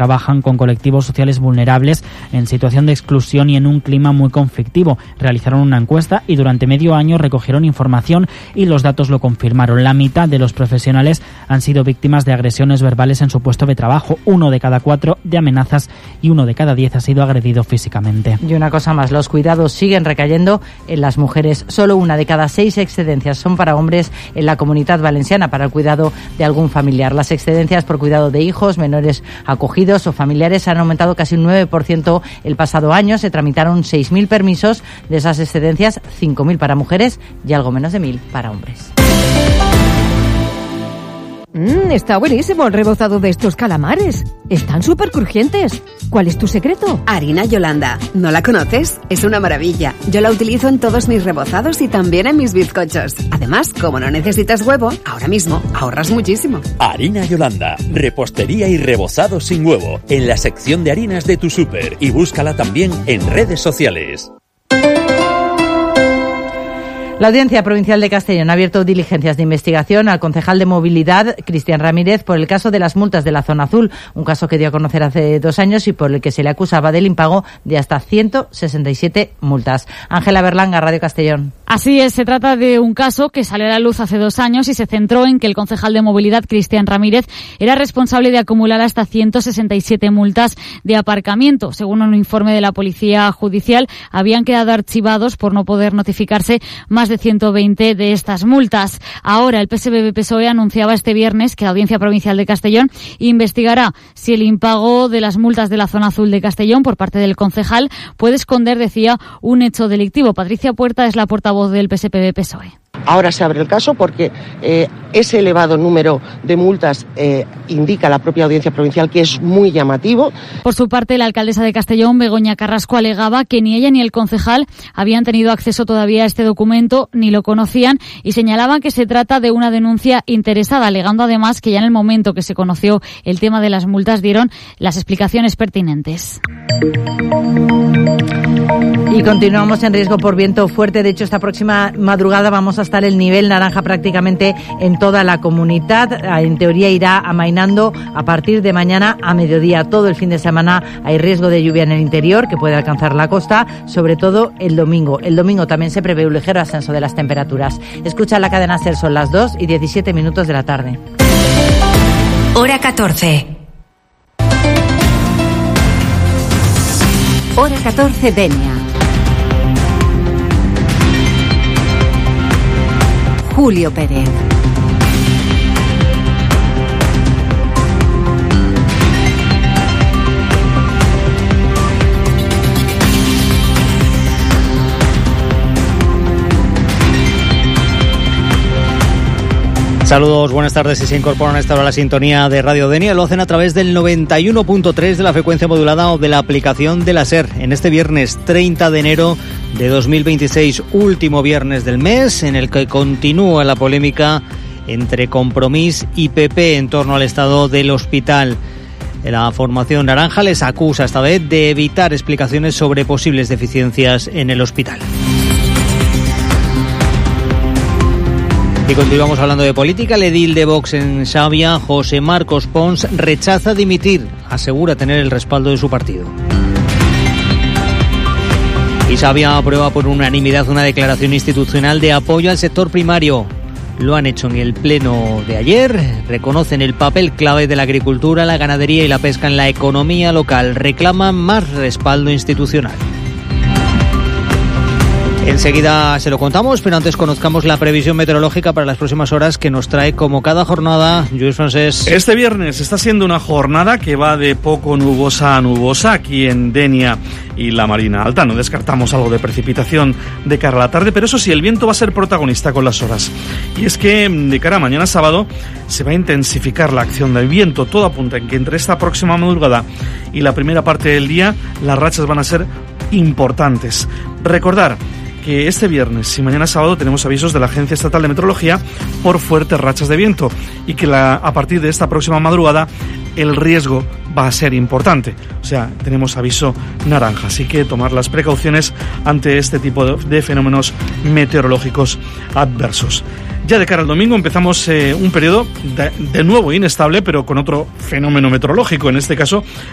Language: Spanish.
trabajan con colectivos sociales vulnerables en situación de exclusión y en un clima muy conflictivo. Realizaron una encuesta y durante medio año recogieron información y los datos lo confirmaron. La mitad de los profesionales han sido víctimas de agresiones verbales en su puesto de trabajo, 1 de cada 4 de amenazas y 1 de cada 10 ha sido agredido físicamente. Y una cosa más, los cuidados siguen recayendo en las mujeres. Solo 1 de cada 6 excedencias son para hombres en la Comunidad Valenciana para el cuidado de algún familiar. Las excedencias por cuidado de hijos, menores acogidos o familiares han aumentado casi un 9% el pasado año. Se tramitaron 6.000 permisos. De esas excedencias, 5.000 para mujeres y algo menos de 1.000 para hombres. Está buenísimo el rebozado de estos calamares. Están súper crujientes. ¿Cuál es tu secreto? Harina Yolanda. ¿No la conoces? Es una maravilla. Yo la utilizo en todos mis rebozados y también en mis bizcochos. Además, como no necesitas huevo, ahora mismo ahorras muchísimo. Harina Yolanda. Repostería y rebozado sin huevo. En la sección de harinas de tu súper. Y búscala también en redes sociales. La Audiencia Provincial de Castellón ha abierto diligencias de investigación al concejal de Movilidad, Cristian Ramírez, por el caso de las multas de la Zona Azul, un caso que dio a conocer hace 2 años y por el que se le acusaba del impago de hasta 167 multas. Ángela Berlanga, Radio Castellón. Así es, se trata de un caso que salió a la luz hace 2 años y se centró en que el concejal de Movilidad, Cristian Ramírez, era responsable de acumular hasta 167 multas de aparcamiento. Según un informe de la Policía Judicial, habían quedado archivados por no poder notificarse más de 120 de estas multas. Ahora el PSPV-PSOE anunciaba este viernes que la Audiencia Provincial de Castellón investigará si el impago de las multas de la Zona Azul de Castellón por parte del concejal puede esconder, decía, un hecho delictivo. Patricia Puerta es la portavoz del PSPV-PSOE. Ahora se abre el caso porque ese elevado número de multas indica la propia Audiencia Provincial que es muy llamativo. Por su parte, la alcaldesa de Castellón, Begoña Carrasco, alegaba que ni ella ni el concejal habían tenido acceso todavía a este documento, ni lo conocían, y señalaban que se trata de una denuncia interesada, alegando además que ya en el momento que se conoció el tema de las multas dieron las explicaciones pertinentes. Y continuamos en riesgo por viento fuerte. De hecho, esta próxima madrugada vamos a estar el nivel naranja prácticamente en toda la comunidad. En teoría irá amainando a partir de mañana a mediodía. Todo el fin de semana hay riesgo de lluvia en el interior que puede alcanzar la costa, sobre todo el domingo. El domingo también se prevé un ligero ascenso de las temperaturas. Escucha la cadena SER, son las 2:17 de la tarde. Hora 14. Hora 14, Denia. Julio Pérez. Saludos, buenas tardes. Si se incorporan a esta hora a la sintonía de Radio Denia, lo hacen a través del 91.3 de la frecuencia modulada o de la aplicación de la SER. En este viernes 30 de enero de 2026, último viernes del mes, en el que continúa la polémica entre Compromís y PP en torno al estado del hospital. La formación naranja les acusa esta vez de evitar explicaciones sobre posibles deficiencias en el hospital. Y continuamos hablando de política. El edil de Vox en Xàbia, José Marcos Pons, rechaza dimitir. Asegura tener el respaldo de su partido. Y Xàbia aprueba por unanimidad una declaración institucional de apoyo al sector primario. Lo han hecho en el pleno de ayer. Reconocen el papel clave de la agricultura, la ganadería y la pesca en la economía local. Reclaman más respaldo institucional. Enseguida se lo contamos, pero antes conozcamos la previsión meteorológica para las próximas horas que nos trae como cada jornada Lluís Francés. Este viernes está siendo una jornada que va de poco nubosa a nubosa aquí en Denia y la Marina Alta. No descartamos algo de precipitación de cara a la tarde, pero eso sí, el viento va a ser protagonista con las horas. Y es que de cara a mañana sábado se va a intensificar la acción del viento. Todo apunta en que entre esta próxima madrugada y la primera parte del día las rachas van a ser importantes. Recordar que este viernes y mañana sábado tenemos avisos de la Agencia Estatal de Meteorología por fuertes rachas de viento y que a partir de esta próxima madrugada el riesgo va a ser importante. O sea, tenemos aviso naranja, así que tomar las precauciones ante este tipo de fenómenos meteorológicos adversos. Ya de cara al domingo empezamos un periodo de nuevo inestable, pero con otro fenómeno meteorológico, en este caso